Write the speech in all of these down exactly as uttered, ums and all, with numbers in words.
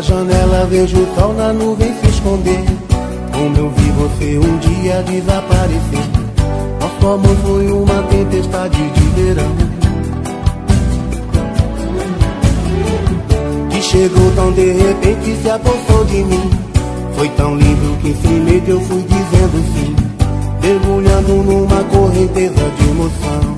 janela vejo o sol na nuvem se esconder. Como eu vi você um dia desaparecer. Nosso amor foi uma tempestade de verão, que chegou tão de repente e se apossou de mim. Foi tão lindo que sem medo eu fui dizendo sim, mergulhando numa correnteza de emoção.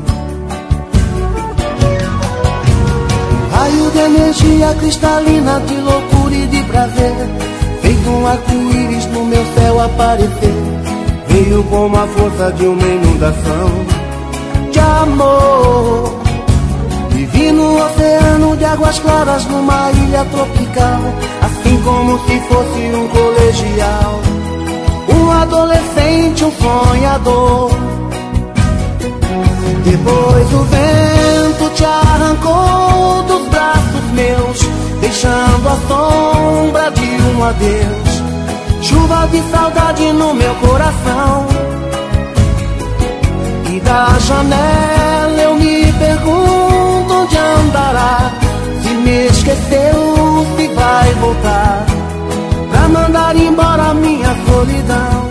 Raio de energia cristalina, de loucura e de prazer, feito um arco-íris no meu céu aparecer. Veio como a força de uma inundação de amor. Vivi no oceano de águas claras, numa ilha tropical, assim como se fosse um colegial, um adolescente, um sonhador. Depois o vento te arrancou dos braços meus, deixando a sombra de um adeus. Chuva de saudade no meu coração. E da janela eu me pergunto onde andará. Se me esqueceu, se vai voltar pra mandar embora a minha solidão.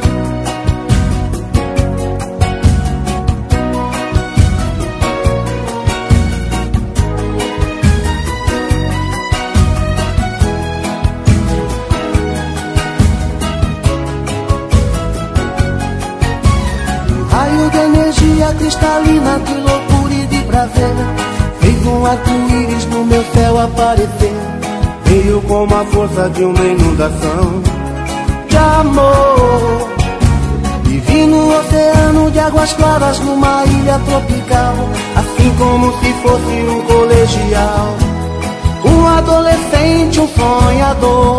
Raio de energia cristalina, de loucura e de prazer, fez um arco-íris no meu céu aparecer. Veio como a força de uma inundação de amor. Vivi no oceano de águas claras, numa ilha tropical, assim como se fosse um colegial, um adolescente, um sonhador.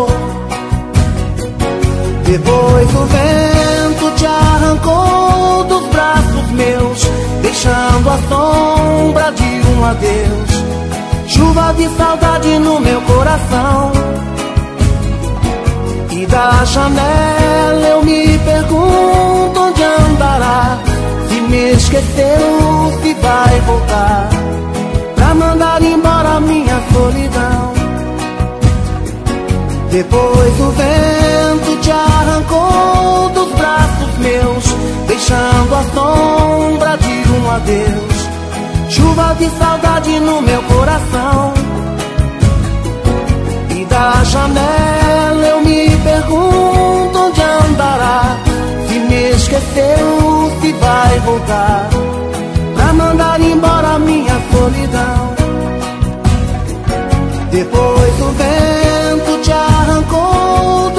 Depois o vento te arrancou dos braços meus, deixando a sombra de um adeus. Chuva de saudade no meu coração. E da janela eu me pergunto onde andará. Se me esqueceu, se vai voltar pra mandar embora a minha solidão. Depois o vento te arrancou dos braços meus, deixando a sombra de um adeus. Chuva de saudade no meu coração. E da janela eu me pergunto onde andará. Se me esqueceu, se vai voltar pra mandar embora a minha solidão. Depois o vento te arrancou